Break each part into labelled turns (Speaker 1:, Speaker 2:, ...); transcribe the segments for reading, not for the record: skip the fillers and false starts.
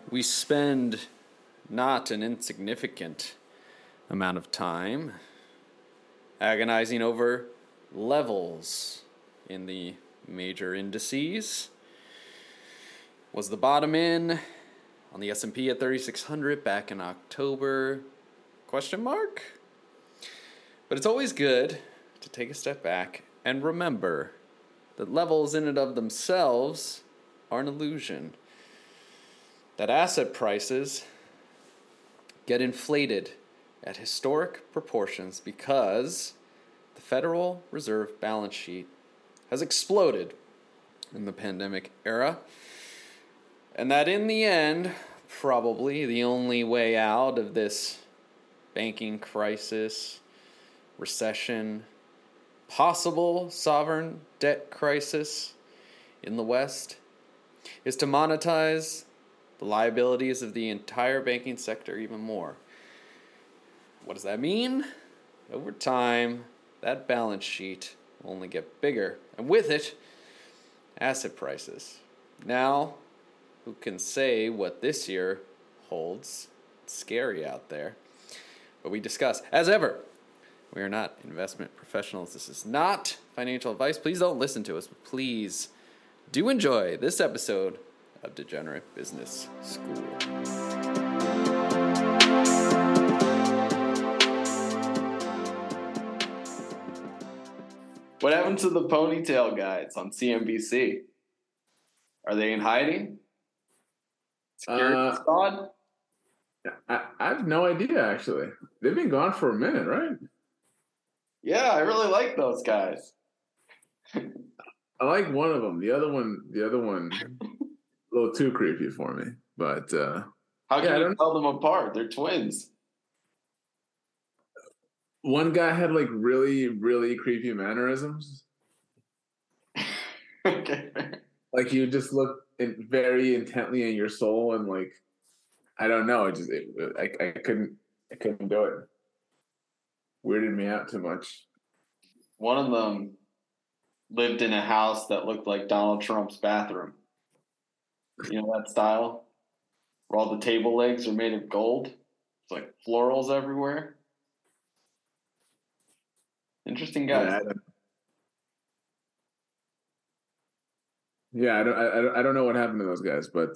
Speaker 1: We spend not an insignificant amount of time agonizing over levels in the major indices. Was the bottom in on the S&P at 3,600 back in October? Question mark? But it's always good to take a step back and remember that levels in and of themselves are an illusion. That asset prices get inflated at historic proportions because the Federal Reserve balance sheet has exploded in the pandemic era. And that in the end, probably the only way out of this banking crisis, recession, possible sovereign debt crisis in the West is to monetize the liabilities of the entire banking sector even more. What does that mean? Over time, that balance sheet will only get bigger, and with it, asset prices. Now, who can say what this year holds? It's scary out there. But we discuss, as ever, we are not investment professionals. This is not financial advice. Please don't listen to us, but please do enjoy this episode of Degenerate Business School.
Speaker 2: What happened to the ponytail guys on CNBC? Are they in hiding? Security squad?
Speaker 3: I have no idea, actually. They've been gone for a minute, right?
Speaker 2: Yeah, I really like those guys.
Speaker 3: I like one of them. The other one, a little too creepy for me. But
Speaker 2: how can you tell them apart? They're twins.
Speaker 3: One guy had like really, really creepy mannerisms.
Speaker 2: Okay.
Speaker 3: Like you just look very intently in your soul, and like I don't know. I couldn't do it. Weirded me out too much.
Speaker 2: One of them lived in a house that looked like Donald Trump's bathroom. You know that style? Where all the table legs are made of gold. It's like florals everywhere. Interesting guys.
Speaker 3: Yeah, I don't know what happened to those guys, but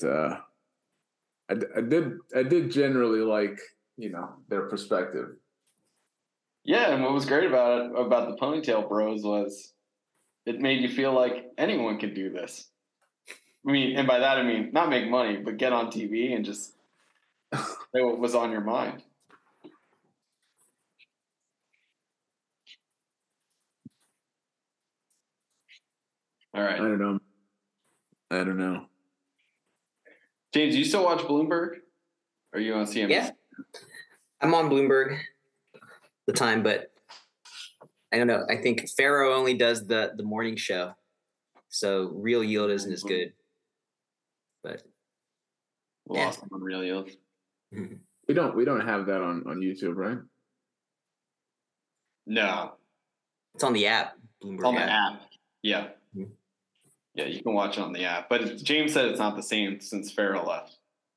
Speaker 3: I did generally like, their perspective.
Speaker 2: Yeah, and what was great about the Ponytail Bros was it made you feel like anyone could do this. I mean, and by that I mean not make money, but get on TV and just say what was on your mind. All right.
Speaker 3: I don't know.
Speaker 2: James, do you still watch Bloomberg? Or are you on CNBC?
Speaker 4: Yeah. I'm on Bloomberg the time, but I don't know. I think Faro only does the morning show. So real yield isn't as good. But
Speaker 2: lost on real yield.
Speaker 3: We don't have that on YouTube, right?
Speaker 2: No.
Speaker 4: It's on the app. Bloomberg
Speaker 2: it's on the app. Yeah. Mm-hmm. Yeah, you can watch it on the app. But James said it's not the same since Farrell left.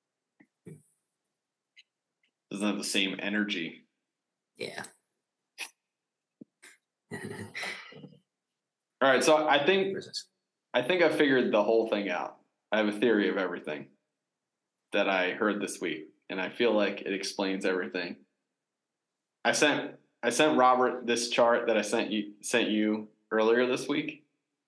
Speaker 2: Doesn't have the same energy.
Speaker 4: Yeah.
Speaker 2: All right, so I think I figured the whole thing out. I have a theory of everything that I heard this week, and I feel like it explains everything. I sent Robert this chart that I sent you earlier this week.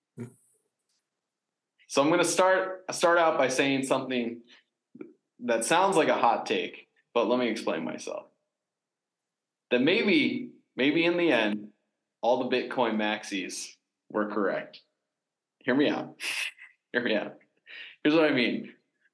Speaker 2: So I'm going to start out by saying something that sounds like a hot take, but let me explain myself. That maybe in the end, all the Bitcoin maxis were correct. Hear me out. Here's what I mean.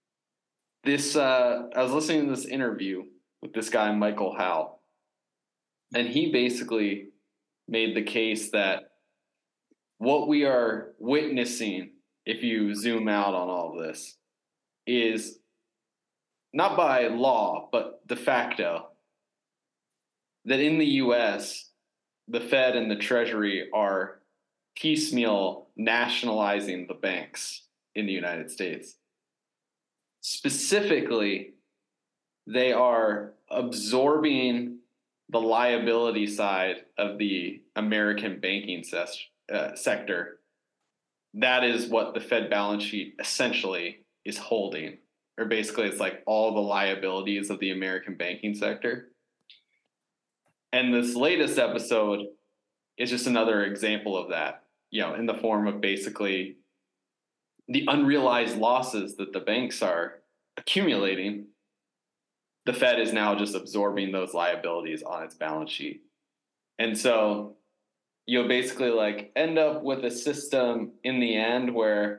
Speaker 2: I was listening to this interview with this guy, Michael Howe, and he basically made the case that what we are witnessing, if you zoom out on all this, is not by law, but de facto, that in the U.S., the Fed and the Treasury are piecemeal nationalizing the banks in the United States. specifically, they are absorbing the liability side of the American banking sector. That is what the Fed balance sheet essentially is holding. Or basically, it's like all the liabilities of the American banking sector. And this latest episode is just another example of that, in the form of basically the unrealized losses that the banks are accumulating. The Fed is now just absorbing those liabilities on its balance sheet. And so you'll basically like end up with a system in the end where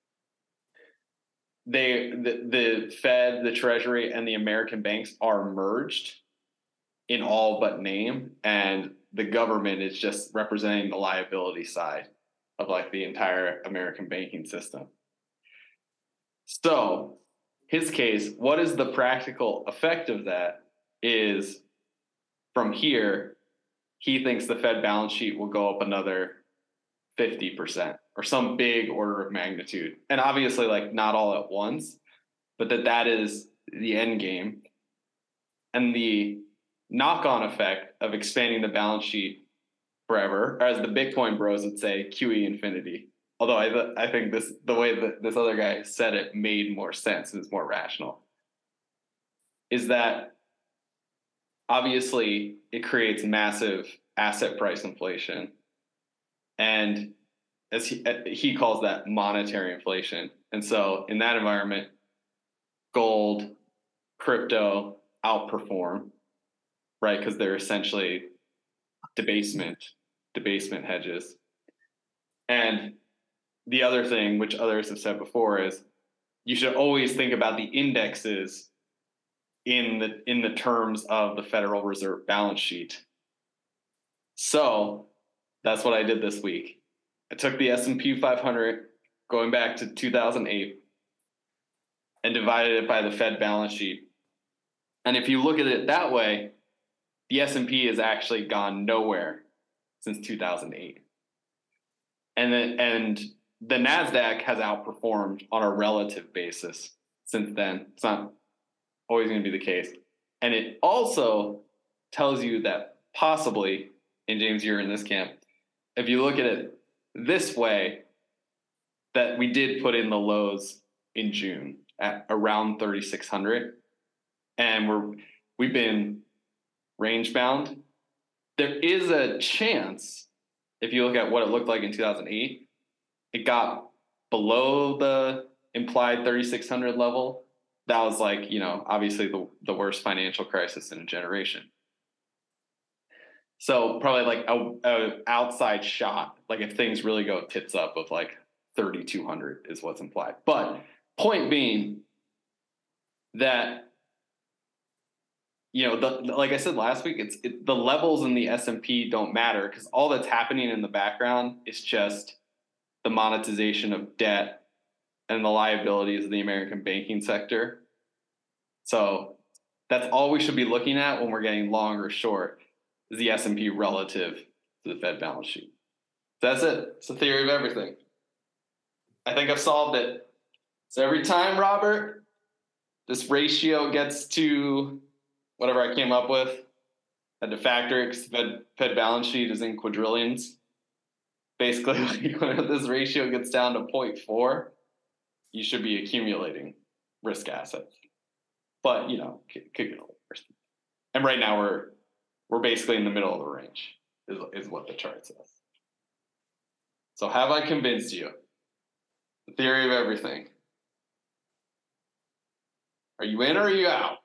Speaker 2: the Fed, the Treasury, and the American banks are merged in all but name, and the government is just representing the liability side of like the entire American banking system. So his case, what is the practical effect of that is from here, he thinks the Fed balance sheet will go up another 50% or some big order of magnitude. And obviously like not all at once, but that is the end game. And the knock-on effect of expanding the balance sheet forever, or as the Bitcoin bros would say, QE infinity. Although I think the way that this other guy said it made more sense and is more rational, is that obviously it creates massive asset price inflation. And as he calls that monetary inflation. And so in that environment, gold, crypto outperform, right? Because they're essentially debasement hedges. And the other thing, which others have said before, is you should always think about the indexes in the terms of the Federal Reserve balance sheet. So that's what I did this week. I took the S&P 500 going back to 2008 and divided it by the Fed balance sheet. And if you look at it that way, the S&P has actually gone nowhere since 2008. And the NASDAQ has outperformed on a relative basis since then. It's not always going to be the case. And it also tells you that possibly, and James, you're in this camp, if you look at it this way, that we did put in the lows in June at around 3,600. And we've been range bound. There is a chance, if you look at what it looked like in 2008, it got below the implied 3,600 level. That was like, obviously the worst financial crisis in a generation. So probably like a outside shot, like if things really go tits up of like 3,200 is what's implied. But point being that, like I said last week, the levels in the S&P don't matter because all that's happening in the background is just the monetization of debt and the liabilities of the American banking sector. So that's all we should be looking at when we're getting long or short is the S&P relative to the Fed balance sheet. That's it. It's the theory of everything. I think I've solved it. So every time, Robert, this ratio gets to whatever I came up with, I had to factor it because the Fed balance sheet is in quadrillions. Basically, when this ratio gets down to 0.4, you should be accumulating risk assets. But, could get a little worse. And right now we're basically in the middle of the range is what the chart says. So have I convinced you? The theory of everything. Are you in or are you out?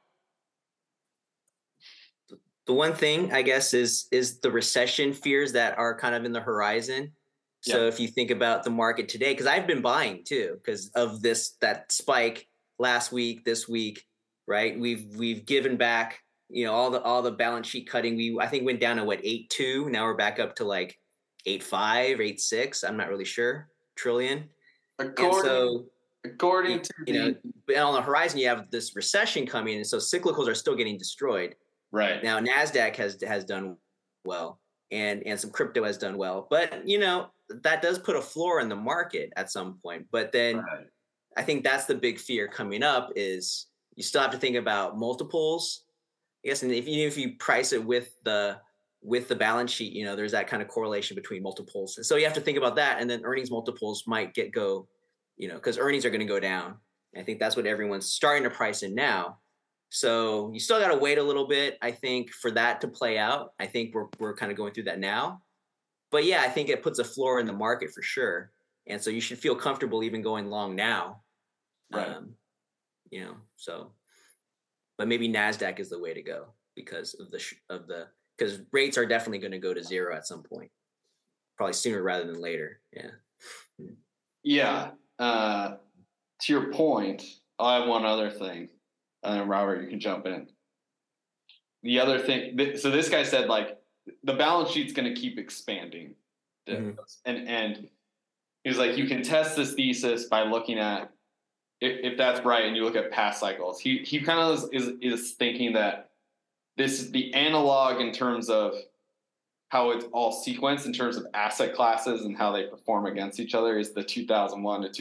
Speaker 4: The one thing, I guess, is the recession fears that are kind of in the horizon. So if you think about the market today, because I've been buying too, because of that spike last week, this week, right? We've given back, all the balance sheet cutting. I think went down to 8.2. Now we're back up to like 8.5, 8.6. I'm not really sure trillion.
Speaker 2: According to
Speaker 4: but on the horizon you have this recession coming, and so cyclicals are still getting destroyed.
Speaker 2: Right
Speaker 4: now, Nasdaq has done well, and some crypto has done well, but that does put a floor in the market at some point. But then I think that's the big fear coming up is you still have to think about multiples. I guess, and even if you price it with the balance sheet, you know, there's that kind of correlation between multiples. And so you have to think about that. And then earnings multiples might go, you know, because earnings are going to go down. And I think that's what everyone's starting to price in now. So you still got to wait a little bit, I think, for that to play out. I think we're kind of going through that now. But yeah, I think it puts a floor in the market for sure. And so you should feel comfortable even going long now.
Speaker 2: Right.
Speaker 4: You know, so, but maybe NASDAQ is the way to go because of because rates are definitely going to go to zero at some point, probably sooner rather than later. Yeah.
Speaker 2: Yeah. To your point, I have one other thing. Robert, you can jump in. The other thing, so this guy said, like, the balance sheet's going to keep expanding. Mm-hmm. And he was like, you can test this thesis by looking at, if that's right, and you look at past cycles. He kind of is thinking that this is the analog in terms of how it's all sequenced in terms of asset classes and how they perform against each other is the 2001 to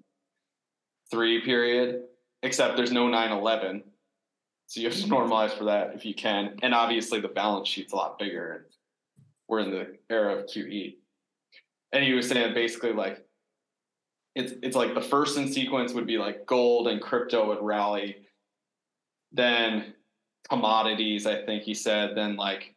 Speaker 2: 2003 period, except there's no 9/11. So you have to normalize for that if you can. And obviously the balance sheet's a lot bigger. And we're in the era of QE. And he was saying basically like, it's like the first in sequence would be like gold and crypto would rally. Then commodities, I think he said, then like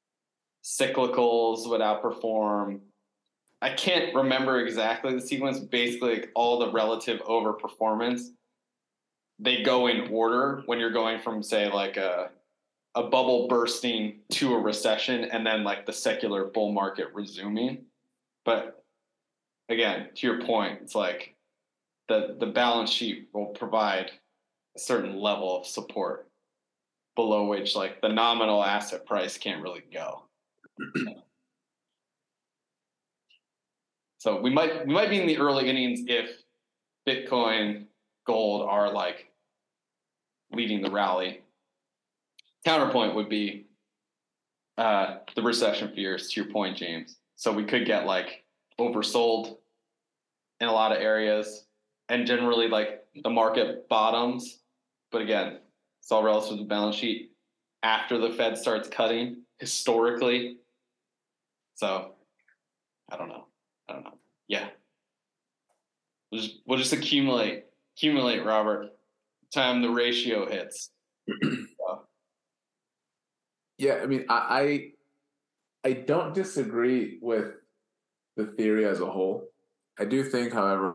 Speaker 2: cyclicals would outperform. I can't remember exactly the sequence. Basically, like all the relative overperformance, they go in order when you're going from, say, like a bubble bursting to a recession and then like the secular bull market resuming. But again, to your point, it's like the balance sheet will provide a certain level of support below which like the nominal asset price can't really go. So we might be in the early innings if Bitcoin, gold are like leading the rally. Counterpoint would be the recession fears, to your point, James. So we could get like oversold in a lot of areas, and generally like the market bottoms. But again, it's all relative to the balance sheet after the Fed starts cutting historically. So I don't know. Yeah. We'll just accumulate, Robert. Time the ratio hits. So.
Speaker 3: Yeah, I mean, I don't disagree with the theory as a whole. I do think, however,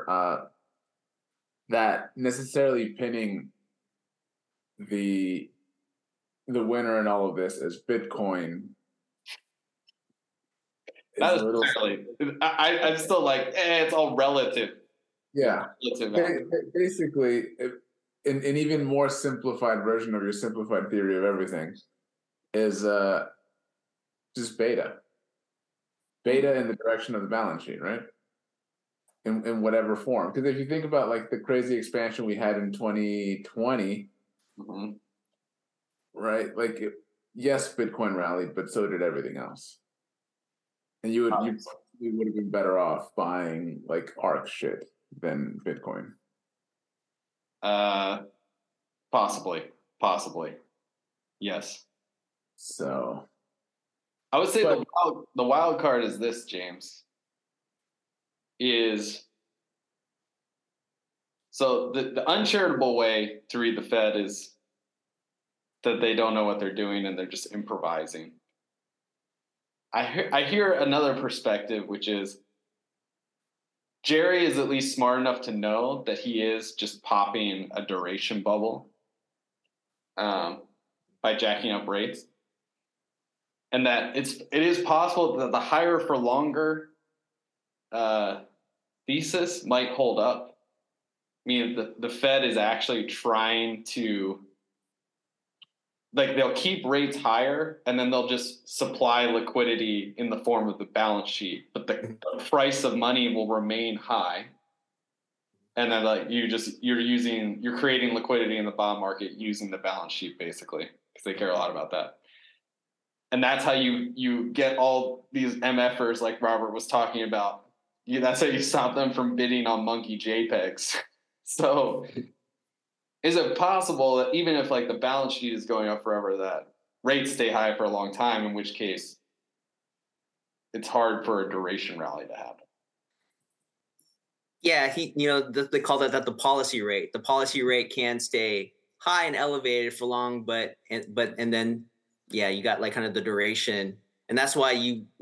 Speaker 3: that necessarily pinning the winner in all of this as Bitcoin
Speaker 2: that is a little silly. I'm still like, it's all relative.
Speaker 3: Yeah. Basically, an even more simplified version of your simplified theory of everything is just beta in the direction of the balance sheet, right? In whatever form. Because if you think about like the crazy expansion we had in 2020, mm-hmm. right? Like, yes, Bitcoin rallied, but so did everything else. And you would have been better off buying like ARK shit than Bitcoin.
Speaker 2: Possibly. Yes.
Speaker 3: So
Speaker 2: I would say the wild card is this, James. So the uncharitable way to read the Fed is that they don't know what they're doing and they're just improvising. I hear another perspective, which is Jerry is at least smart enough to know that he is just popping a duration bubble by jacking up rates. And that it is possible that the higher for longer thesis might hold up. I mean, the Fed is actually trying to, like, they'll keep rates higher and then they'll just supply liquidity in the form of the balance sheet, but the price of money will remain high. And then like you're creating liquidity in the bond market using the balance sheet basically, because they care a lot about that. And that's how you get all these MFers like Robert was talking about. That's how you stop them from bidding on monkey JPEGs. So is it possible that even if like the balance sheet is going up forever, that rates stay high for a long time, in which case it's hard for a duration rally to happen?
Speaker 4: Yeah, they call that the policy rate. The policy rate can stay high and elevated for long, and then you got like kind of the duration, and that's why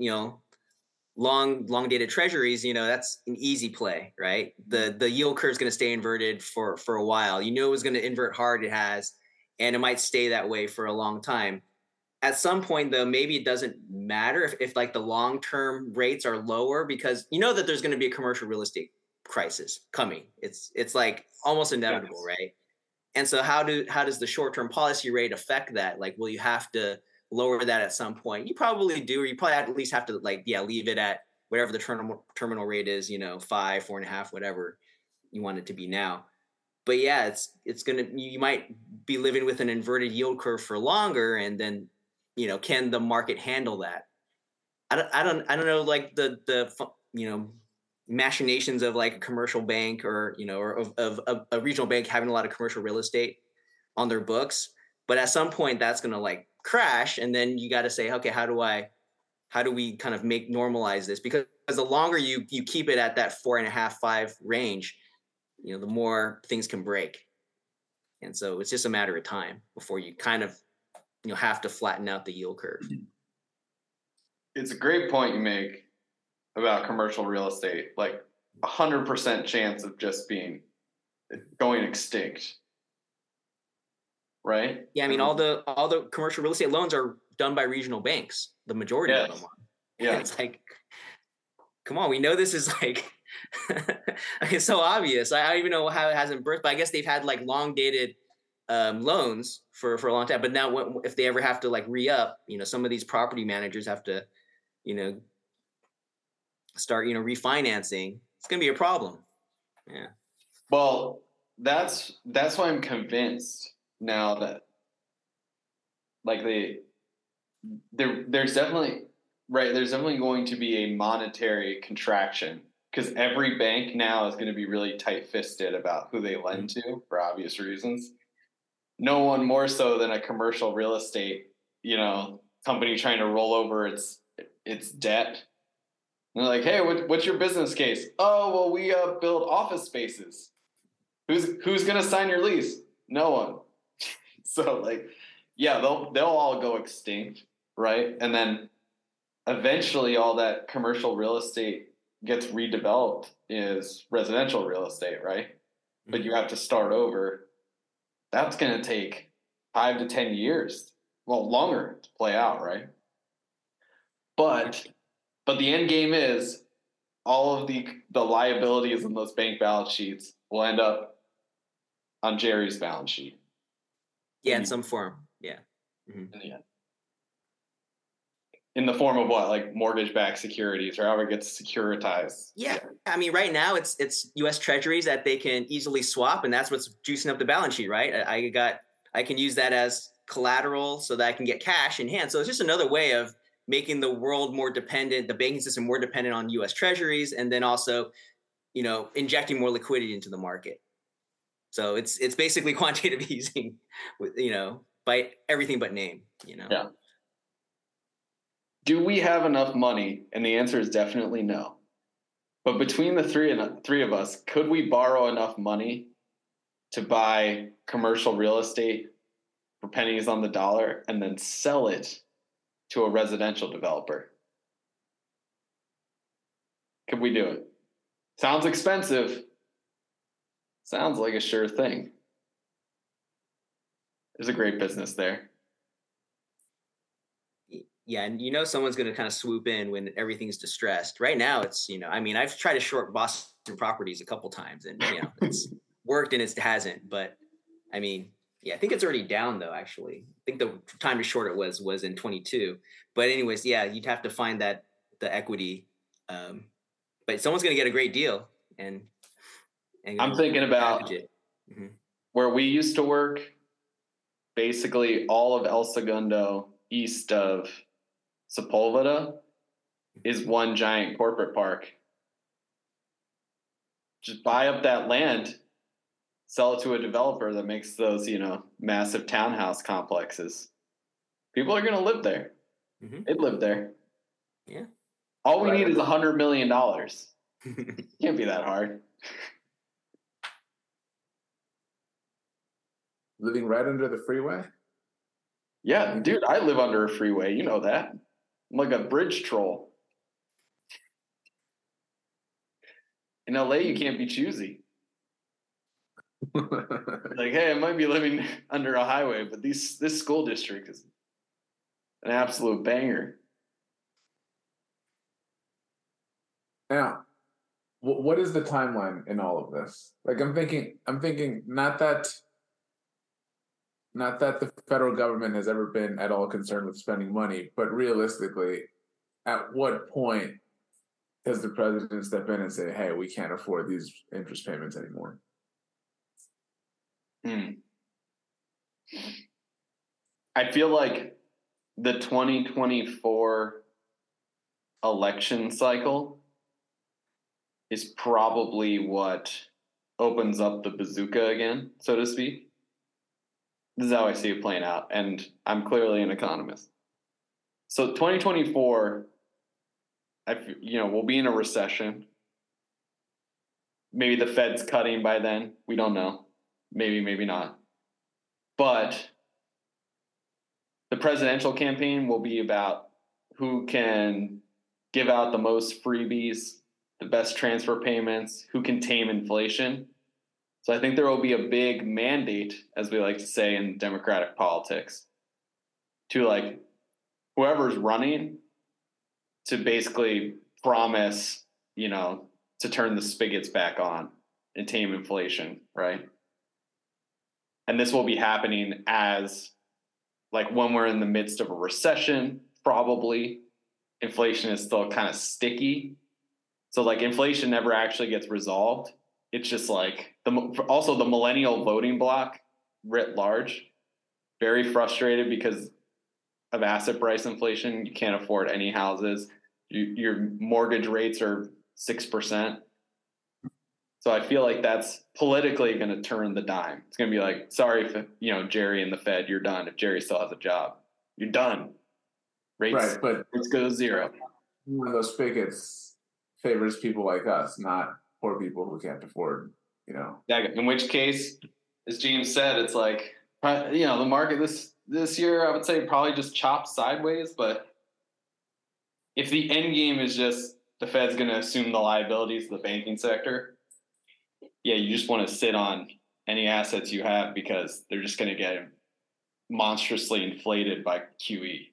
Speaker 4: long dated treasuries, that's an easy play, right? The yield curve is going to stay inverted for a while. It was going to invert hard. It has, and it might stay that way for a long time. At some point, though, maybe it doesn't matter if like the long term rates are lower, because that there's going to be a commercial real estate crisis coming. It's like almost inevitable,
Speaker 2: Yes.
Speaker 4: right? And so how does the short term policy rate affect that? Like, will you have to lower that at some point? You probably do, or you probably at least have to leave it at whatever the terminal rate is, 5, 4.5, whatever you want it to be now. But yeah, you might be living with an inverted yield curve for longer, and then can the market handle that? I don't know, like the machinations of like a commercial bank, or of a regional bank having a lot of commercial real estate on their books. But at some point that's going to like crash, and then you got to say, okay, how do we kind of normalize this? Because the longer you keep it at that 4.5, 5 range, the more things can break. And so it's just a matter of time before you kind of have to flatten out the yield curve.
Speaker 2: It's a great point you make about commercial real estate. Like 100% chance of just going extinct. Right?
Speaker 4: Yeah, I mean, all the commercial real estate loans are done by regional banks. The majority of them are.
Speaker 2: Yeah.
Speaker 4: It's like, come on, we know this is like, it's so obvious. I don't even know how it hasn't burst, but I guess they've had like long dated loans for a long time. But now if they ever have to like re-up, some of these property managers have to, start, refinancing. It's going to be a problem. Yeah.
Speaker 2: Well, that's why I'm convinced now that like there's definitely going to be a monetary contraction, because every bank now is going to be really tight-fisted about who they lend to for obvious reasons. No one more so than a commercial real estate, company trying to roll over its debt. And they're like, hey, what's your business case? Oh, well, we build office spaces. Who's going to sign your lease? No one. So like, yeah, they'll all go extinct, right? And then eventually all that commercial real estate gets redeveloped is residential real estate, right? Mm-hmm. But you have to start over. That's going to take 5 to 10 years, well, longer to play out, right? But the end game is all of the liabilities in those bank balance sheets will end up on Jerry's balance sheet.
Speaker 4: Yeah, in some form. Yeah.
Speaker 2: Mm-hmm. In the form of what, like mortgage-backed securities, or however it gets securitized.
Speaker 4: Yeah. I mean, right now it's U.S. Treasuries that they can easily swap, and that's what's juicing up the balance sheet, right? I can use that as collateral so that I can get cash in hand. So it's just another way of making the world more dependent, the banking system more dependent on U.S. Treasuries, and then also, injecting more liquidity into the market. So it's basically quantitative easing, by everything but name.
Speaker 2: Yeah. Do we have enough money? And the answer is definitely no. But between the three of us, could we borrow enough money to buy commercial real estate for pennies on the dollar and then sell it to a residential developer? Could we do it? Sounds expensive. Sounds like a sure thing. There's a great business there.
Speaker 4: Yeah, and someone's going to kind of swoop in when everything's distressed. Right now, it's I've tried to short Boston Properties a couple times, and it's worked and it hasn't. But I think it's already down though. Actually, I think the time to short it was in 22. But anyways, yeah, you'd have to find the equity. But someone's going to get a great deal, and
Speaker 2: I'm thinking about where we used to work. Basically, all of El Segundo east of Sepulveda is one giant corporate park. Just buy up that land sell it to a developer that makes those, massive townhouse complexes. People are going to live there.
Speaker 4: Mm-hmm.
Speaker 2: They'd live there.
Speaker 4: Yeah.
Speaker 2: All we need is $100 million. Can't be that hard.
Speaker 3: Living right under the freeway?
Speaker 2: Yeah, dude, I live under a freeway. You know that. I'm like a bridge troll. In LA, you can't be choosy. Like, hey, I might be living under a highway, but this school district is an absolute banger.
Speaker 3: Now, what is the timeline in all of this? Like, I'm thinking, not that the federal government has ever been at all concerned with spending money, but realistically, at what point does the president step in and say, hey, we can't afford these interest payments anymore?
Speaker 2: I feel like the 2024 election cycle is probably what opens up the bazooka again, so to speak. This is how I see it playing out, and I'm clearly an economist. So 2024, we'll be in a recession. Maybe the Fed's cutting by then. We don't know. Maybe not. But the presidential campaign will be about who can give out the most freebies, the best transfer payments, who can tame inflation. So I think there will be a big mandate, as we like to say in Democratic politics, to like whoever's running to basically promise, to turn the spigots back on and tame inflation, right? And this will be happening as like when we're in the midst of a recession, probably inflation is still kind of sticky. So like inflation never actually gets resolved. It's just like also the millennial voting bloc writ large, very frustrated because of asset price inflation. You can't afford any houses. Your mortgage rates are 6%. So I feel like that's politically going to turn the dime. It's going to be like, sorry if Jerry and the Fed, you're done. If Jerry still has a job, you're done. Rates go to zero.
Speaker 3: One of those spigots favors people like us, not poor people who can't afford,
Speaker 2: Yeah, in which case, as James said, it's like, the market this year, I would say probably just chops sideways. But if the end game is just the Fed's going to assume the liabilities of the banking sector, yeah, you just want to sit on any assets you have because they're just going to get monstrously inflated by QE.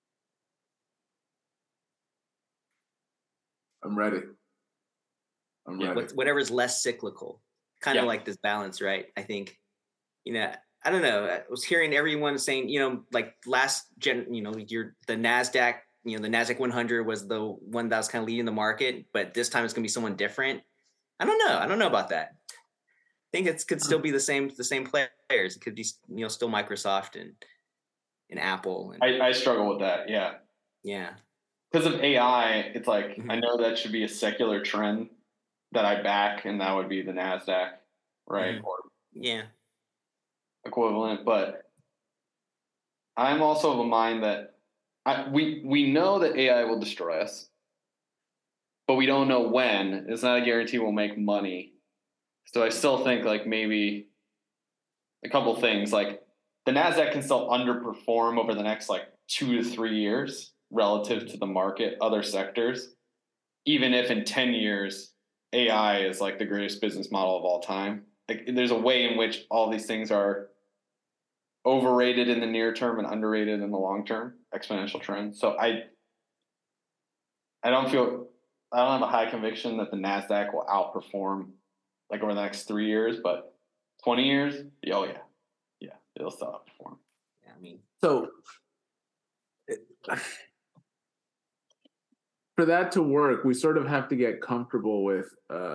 Speaker 3: I'm ready.
Speaker 4: Whatever's less cyclical, kind of like this balance, right? I think, I don't know. I was hearing everyone saying, like last gen, the NASDAQ, the NASDAQ 100 was the one that was kind of leading the market, but this time it's going to be someone different. I don't know about that. I think it could still be the same players. It could be, still Microsoft and Apple. And,
Speaker 2: I struggle with that. Yeah.
Speaker 4: Yeah.
Speaker 2: Because of AI, it's like, I know that should be a secular trend that I back, and that would be the NASDAQ, right? Or equivalent. But I'm also of a mind that we know that AI will destroy us, but we don't know when. It's not a guarantee we'll make money. So I still think like maybe a couple things, like the NASDAQ can still underperform over the next like 2 to 3 years relative to the market, other sectors, even if in 10 years AI is like the greatest business model of all time. Like, there's a way in which all these things are overrated in the near term and underrated in the long term, exponential trend. So I don't have a high conviction that the NASDAQ will outperform like over the next 3 years, but 20 years, oh yeah, it'll still outperform.
Speaker 4: Yeah, I mean,
Speaker 3: so for that to work, we sort of have to get comfortable with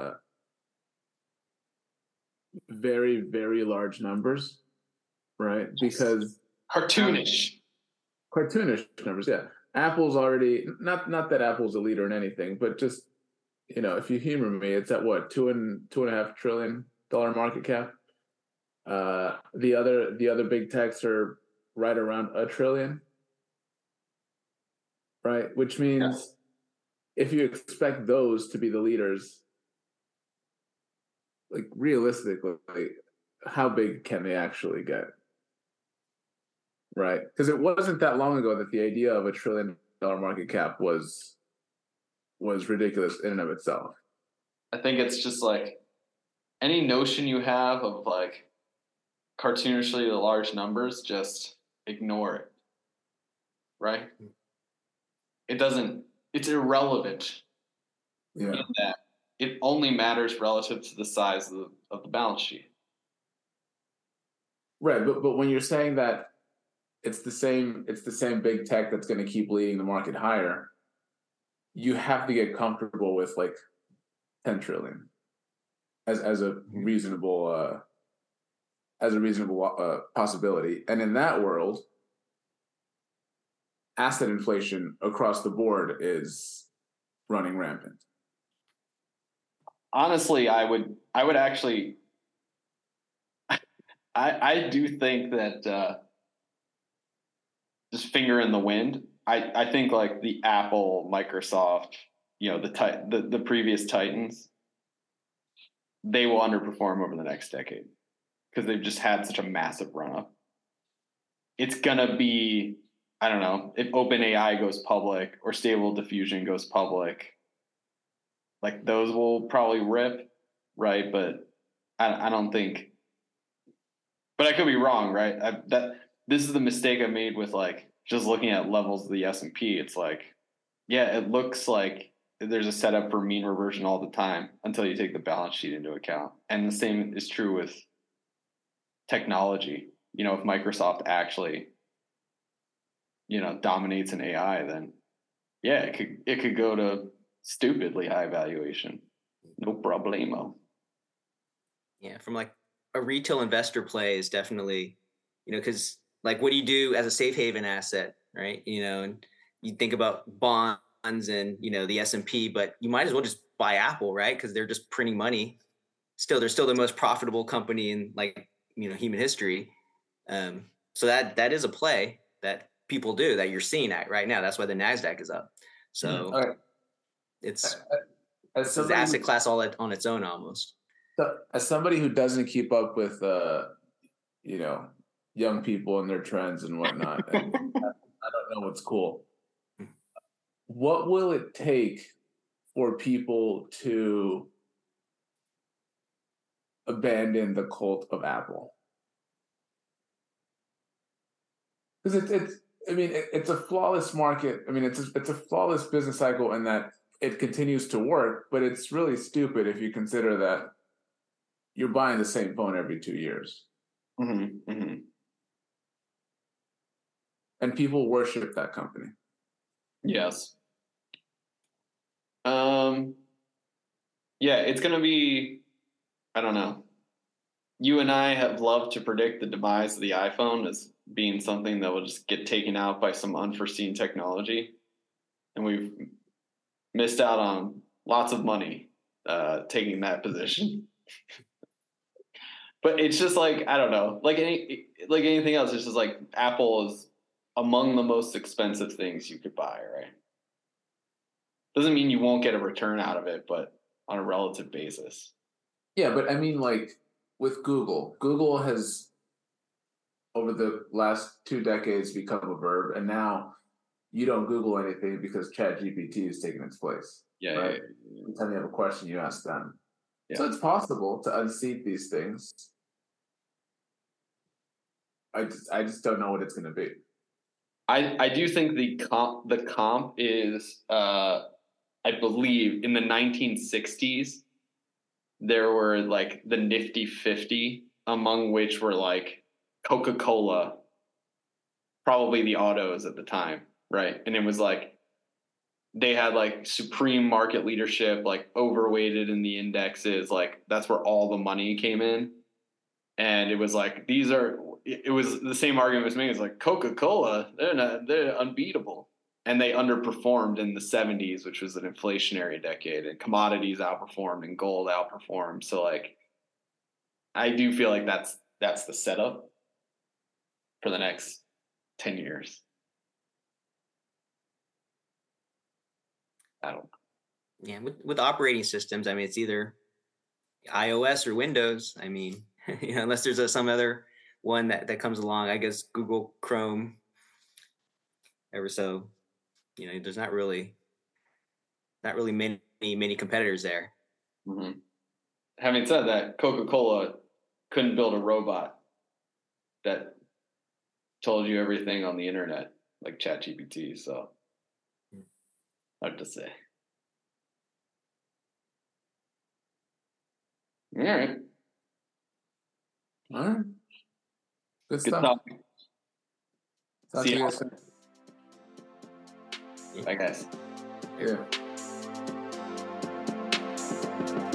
Speaker 3: very, very large numbers, right? Because
Speaker 2: cartoonish
Speaker 3: numbers, yeah. Apple's already not that Apple's a leader in anything, but just if you humor me, it's at what $2.5 trillion market cap. The other big techs are right around $1 trillion, right? Which means if you expect those to be the leaders, like realistically, how big can they actually get? Right? Because it wasn't that long ago that the idea of $1 trillion market cap was ridiculous in and of itself.
Speaker 2: I think it's just like any notion you have of like cartoonishly large numbers, just ignore it. Right? It's irrelevant.
Speaker 3: Yeah.
Speaker 2: In that it only matters relative to the size of the balance sheet.
Speaker 3: Right, but when you're saying that it's the same big tech that's going to keep leading the market higher, you have to get comfortable with like 10 trillion as a reasonable possibility. And in that world, asset inflation across the board is running rampant.
Speaker 2: Honestly, I would actually I do think that just finger in the wind. I think like the Apple, Microsoft, the previous Titans, they will underperform over the next decade because they've just had such a massive run up. It's gonna be, I don't know, if OpenAI goes public or Stable Diffusion goes public, like those will probably rip, right? But I don't think. But I could be wrong, right? This is the mistake I made with like just looking at levels of the S&P. It's like, yeah, it looks like there's a setup for mean reversion all the time until you take the balance sheet into account. And the same is true with technology. You know, if Microsoft actually, dominates in AI, then yeah, it could go to stupidly high valuation. No problemo.
Speaker 4: Yeah, from like a retail investor play is definitely, because like what do you do as a safe haven asset, right? And you think about bonds and, the S&P, but you might as well just buy Apple, right? Because they're just printing money. They're still the most profitable company in like, human history. So that is a play that people do that you're seeing at right now. That's why the NASDAQ is up. So it's an asset class all on its own almost.
Speaker 3: So, as somebody who doesn't keep up with, young people and their trends and whatnot, and I don't know what's cool. What will it take for people to abandon the cult of Apple? Because it's a flawless market. I mean, it's a flawless business cycle in that it continues to work, but it's really stupid if you consider that you're buying the same phone every 2 years.
Speaker 2: Mm-hmm, mm-hmm.
Speaker 3: And people worship that company.
Speaker 2: Yes. Yeah, it's going to be, I don't know. You and I have loved to predict the demise of the iPhone as being something that will just get taken out by some unforeseen technology. And we've missed out on lots of money taking that position. But it's just like, I don't know, like anything else, it's just like Apple is among the most expensive things you could buy, right? Doesn't mean you won't get a return out of it, but on a relative basis.
Speaker 3: Yeah, but I mean, like with Google has over the last 2 decades become a verb, and now you don't Google anything because ChatGPT is taking its place.
Speaker 2: Yeah,
Speaker 3: right?
Speaker 2: yeah.
Speaker 3: Anytime you have a question, you ask them.
Speaker 2: Yeah.
Speaker 3: So it's possible to unseat these things. I just don't know what it's going to be.
Speaker 2: I do think the comp is I believe in the 1960s there were like the Nifty 50, among which were like Coca-Cola, probably the autos at the time, right? And it was like they had like supreme market leadership, like overweighted in the indexes, like that's where all the money came in. And it was like it was the same argument was made. It's like Coca-Cola, they're unbeatable. And they underperformed in the 70s, which was an inflationary decade, and commodities outperformed and gold outperformed. So like I do feel like that's the setup for the next 10 years. I don't know.
Speaker 4: Yeah, with operating systems, I mean, it's either iOS or Windows. I mean, unless there's some other one that comes along, I guess Google Chrome. Ever so, there's not really many competitors there.
Speaker 2: Mm-hmm. Having said that, Coca-Cola couldn't build a robot that told you everything on the internet like ChatGPT. So hard to say. All right.
Speaker 3: Good stuff.
Speaker 2: Topic.
Speaker 3: See you guys soon.
Speaker 2: Bye, guys.
Speaker 3: Yeah.